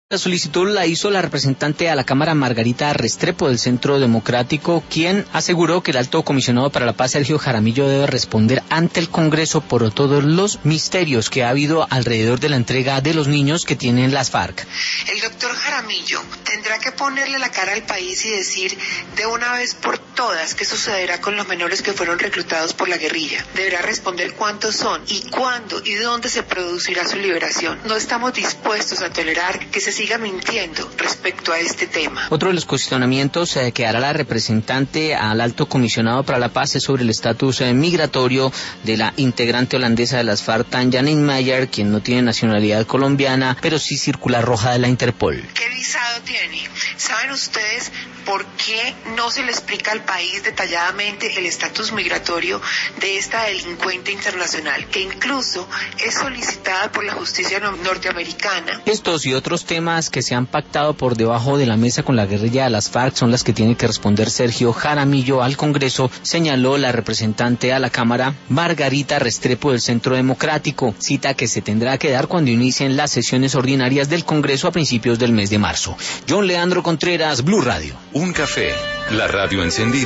La solicitud la hizo la representante a la Cámara Margarita Restrepo del Centro Democrático, quien aseguró que el alto comisionado para la paz, Sergio Jaramillo, debe responder ante el Congreso por todos los misterios que ha habido alrededor de la entrega de los niños que tienen las FARC. El doctor Jaramillo tendrá que ponerle la cara al país y decir de una vez por todas qué sucederá con los menores que fueron reclutados por la guerrilla. Deberá responder cuántos son y cuándo y dónde se producirá su liberación. No estamos dispuestos a tolerar que se siga mintiendo respecto a este tema. Otro de los cuestionamientos que hará la representante al alto comisionado para la paz es sobre el estatus migratorio de la integrante holandesa de las FARC, Tanja Nijmeijer, quien no tiene nacionalidad colombiana, pero sí circular roja de la Interpol. ¿Qué visado tiene? ¿Saben ustedes por qué no se le explica al país detalladamente el estatus migratorio de esta delincuente internacional, que incluso es solicitada por la justicia norteamericana? Estos y otros temas que se han pactado por debajo de la mesa con la guerrilla de las FARC son las que tiene que responder Sergio Jaramillo al Congreso, señaló la representante a la Cámara, Margarita Restrepo del Centro Democrático, cita que se tendrá que dar cuando inicien las sesiones ordinarias del Congreso a principios del mes de marzo. John Leandro Contreras, Blue Radio. Un café, la radio encendida.